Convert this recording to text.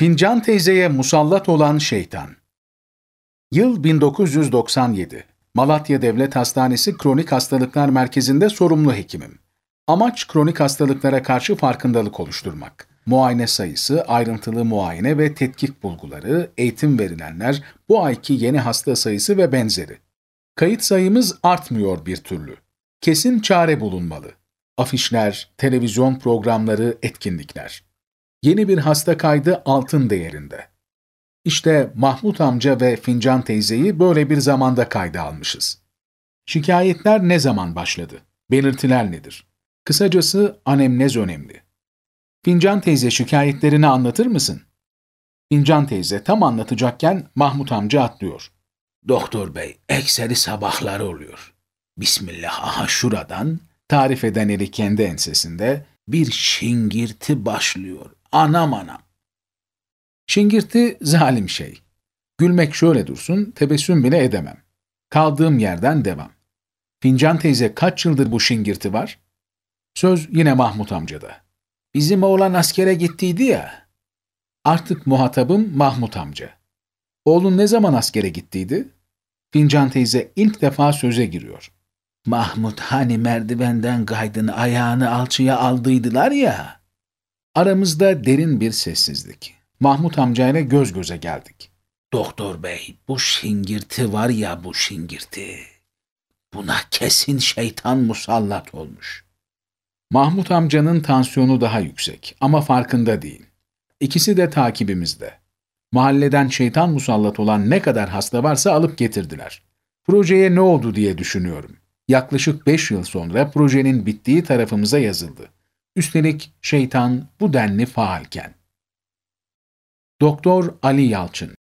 Fincan teyzeye musallat olan şeytan. Yıl 1997. Malatya Devlet Hastanesi Kronik Hastalıklar Merkezi'nde sorumlu hekimim. Amaç kronik hastalıklara karşı farkındalık oluşturmak. Muayene sayısı, ayrıntılı muayene ve tetkik bulguları, eğitim verilenler, bu ayki yeni hasta sayısı ve benzeri. Kayıt sayımız artmıyor bir türlü. Kesin çare bulunmalı. Afişler, televizyon programları, etkinlikler. Yeni bir hasta kaydı altın değerinde. İşte Mahmut amca ve Fincan teyzeyi böyle bir zamanda kayda almışız. Şikayetler ne zaman başladı? Belirtiler nedir? Kısacası anemnez önemli. Fincan teyze şikayetlerini anlatır mısın? Fincan teyze tam anlatacakken Mahmut amca atlıyor. Doktor bey, ekseri sabahları oluyor. Bismillah, aha şuradan Tarif eden eli kendi ensesinde. bir şingirti başlıyor. Anam anam. Şingirti zalim şey. Gülmek şöyle dursun, tebessüm bile edemem. Kaldığım yerden devam. Fincan teyze kaç yıldır bu şingirti var? Söz yine Mahmut amcada. Bizim oğlan askere gittiydi ya. Artık muhatabım Mahmut amca. Oğlun ne zaman askere gittiydi? Fincan teyze ilk defa söze giriyor. Mahmut hani merdivenden kaydını ayağını alçıya aldıydılar ya. Aramızda derin bir sessizlik. Mahmut amcayla göz göze geldik. Doktor bey, bu şingirti var ya, bu şingirti. Buna kesin şeytan musallat olmuş. Mahmut amcanın tansiyonu daha yüksek ama farkında değil. İkisi de takibimizde. Mahalleden şeytan musallat olan ne kadar hasta varsa alıp getirdiler. Projeye ne oldu diye düşünüyorum. Yaklaşık 5 yıl sonra projenin bittiği tarafımıza yazıldı. Üstelik şeytan bu denli faalken. Doktor Ali Yalçın.